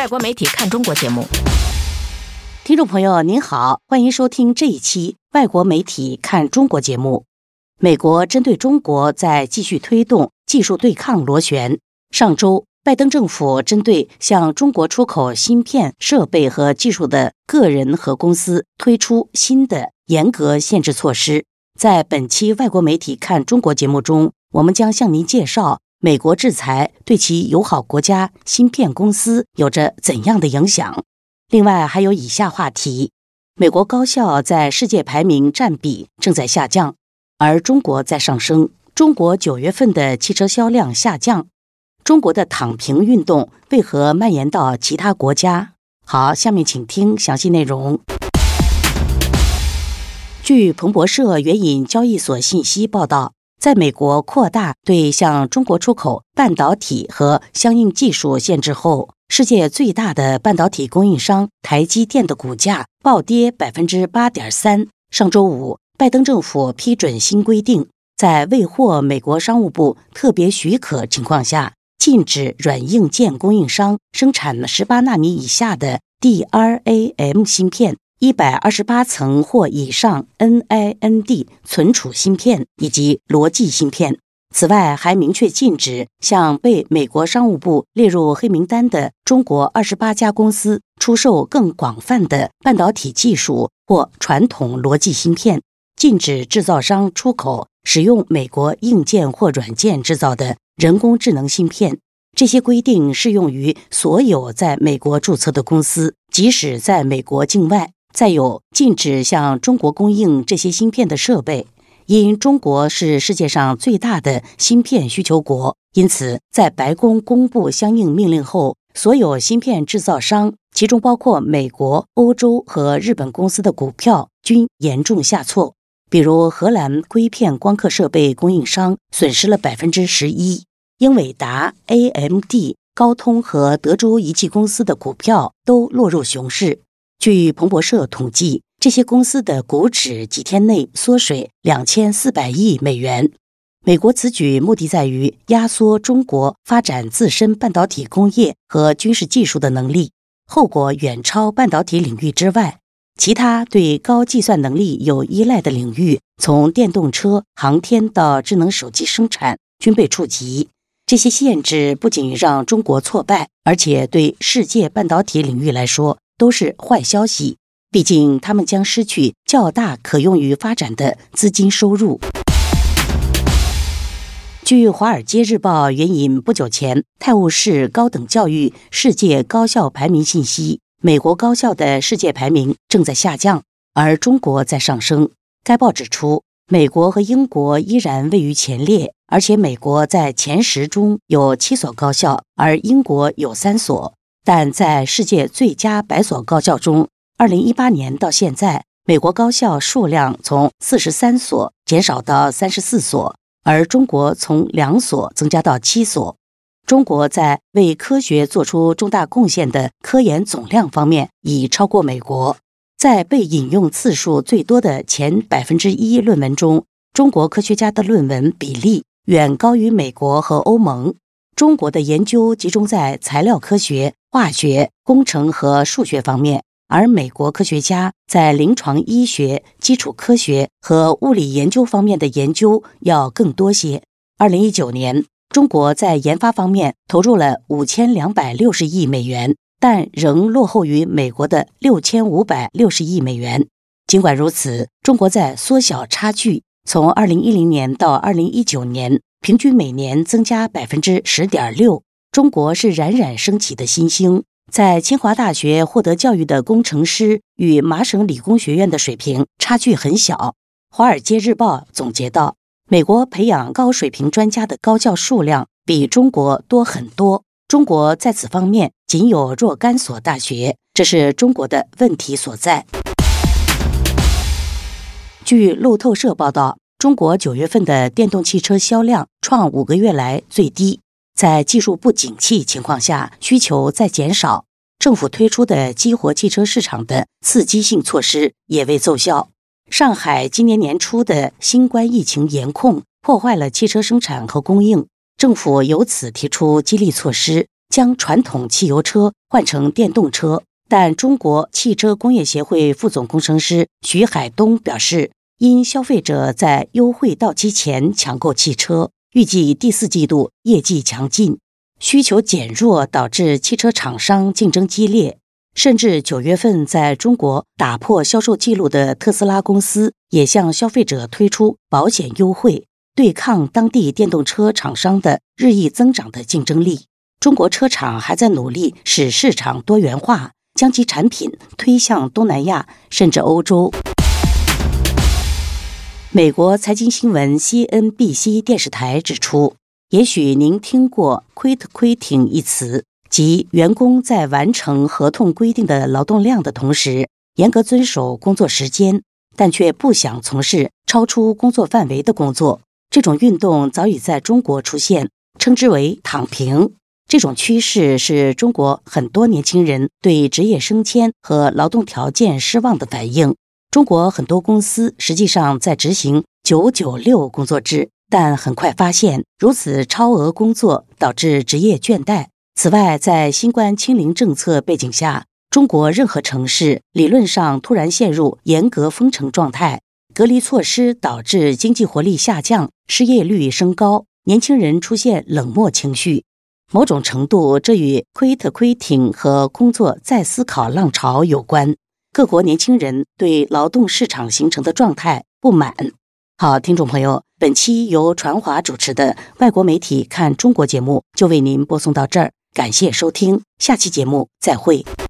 外国媒体看中国节目。 听众朋友您好，欢迎收听这一期外国媒体看中国节目。美国针对中国在继续推动技术对抗螺旋。上周，拜登政府针对向中国出口芯片、设备和技术的个人和公司推出新的严格限制措施。在本期外国媒体看中国节目中，我们将向您介绍美国制裁对其友好国家芯片公司有着怎样的影响。另外还有以下话题：美国高校在世界排名占比正在下降，而中国在上升。中国9月份的汽车销量下降。中国的躺平运动为何蔓延到其他国家？好，下面请听详细内容。据彭博社援引交易所信息报道，在美国扩大对向中国出口半导体和相应技术限制后，世界最大的半导体供应商台积电的股价暴跌 8.3%。上周五，拜登政府批准新规定，在未获美国商务部特别许可情况下，禁止软硬件供应商生产18纳米以下的 DRAM 芯片、128层或以上 NAND 存储芯片以及逻辑芯片。此外，还明确禁止向被美国商务部列入黑名单的中国28家公司出售更广泛的半导体技术或传统逻辑芯片，禁止制造商出口使用美国硬件或软件制造的人工智能芯片。这些规定适用于所有在美国注册的公司，即使在美国境外。再有，禁止向中国供应这些芯片的设备。因中国是世界上最大的芯片需求国，因此在白宫公布相应命令后，所有芯片制造商，其中包括美国、欧洲和日本公司的股票均严重下挫。比如荷兰硅片光刻设备供应商损失了 11%， 英伟达、AMD、高通和德州仪器公司的股票都落入熊市。据彭博社统计，这些公司的股指几天内缩水2400亿美元。美国此举目的在于压缩中国发展自身半导体工业和军事技术的能力，后果远超半导体领域之外。其他对高计算能力有依赖的领域，从电动车、航天到智能手机生产，均被触及。这些限制不仅让中国挫败，而且对世界半导体领域来说都是坏消息。毕竟他们将失去较大可用于发展的资金收入。据《华尔街日报》援引不久前泰晤士高等教育世界高校排名信息，美国高校的世界排名正在下降，而中国在上升。该报指出，美国和英国依然位于前列，而且美国在前10中有7所高校，而英国有3所。但在世界最佳100所高校中，2018年到现在，美国高校数量从43所减少到34所，而中国从2所增加到7所。中国在为科学做出重大贡献的科研总量方面已超过美国。在被引用次数最多的前1%论文中，中国科学家的论文比例远高于美国和欧盟。中国的研究集中在材料科学、化学、工程和数学方面，而美国科学家在临床医学、基础科学和物理研究方面的研究要更多些。2019年，中国在研发方面投入了5260亿美元，但仍落后于美国的6560亿美元。尽管如此，中国在缩小差距，从2010年到2019年，平均每年增加 10.6%。中国是冉冉升起的新星，在清华大学获得教育的工程师与麻省理工学院的水平差距很小。华尔街日报总结道，美国培养高水平专家的高校数量比中国多很多，中国在此方面仅有若干所大学，这是中国的问题所在。据路透社报道，中国9月份的电动汽车销量创5个月来最低。在技术不景气情况下，需求在减少，政府推出的激活汽车市场的刺激性措施也未奏效。上海今年年初的新冠疫情严控破坏了汽车生产和供应，政府由此提出激励措施， 将传统汽油车换成电动车，但中国汽车工业协会副总工程师徐海东表示，因消费者在优惠到期前抢购汽车，预计第4季度业绩强劲，需求减弱导致汽车厂商竞争激烈，甚至9月份在中国打破销售记录的特斯拉公司也向消费者推出保险优惠，对抗当地电动车厂商的日益增长的竞争力。中国车厂还在努力使市场多元化，将其产品推向东南亚甚至欧洲。美国财经新闻 CNBC 电视台指出，也许您听过 quit quitting 一词，即员工在完成合同规定的劳动量的同时，严格遵守工作时间，但却不想从事超出工作范围的工作。这种运动早已在中国出现，称之为躺平。这种趋势是中国很多年轻人对职业升迁和劳动条件失望的反应。中国很多公司实际上在执行996工作制，但很快发现如此超额工作导致职业倦怠。此外，在新冠清零政策背景下，中国任何城市理论上突然陷入严格封城状态，隔离措施导致经济活力下降，失业率升高，年轻人出现冷漠情绪。某种程度，这与 quit quitting 和工作再思考浪潮有关。各国年轻人对劳动市场形成的状态不满。好，听众朋友，本期由传华主持的外国媒体看中国节目就为您播送到这儿，感谢收听，下期节目再会。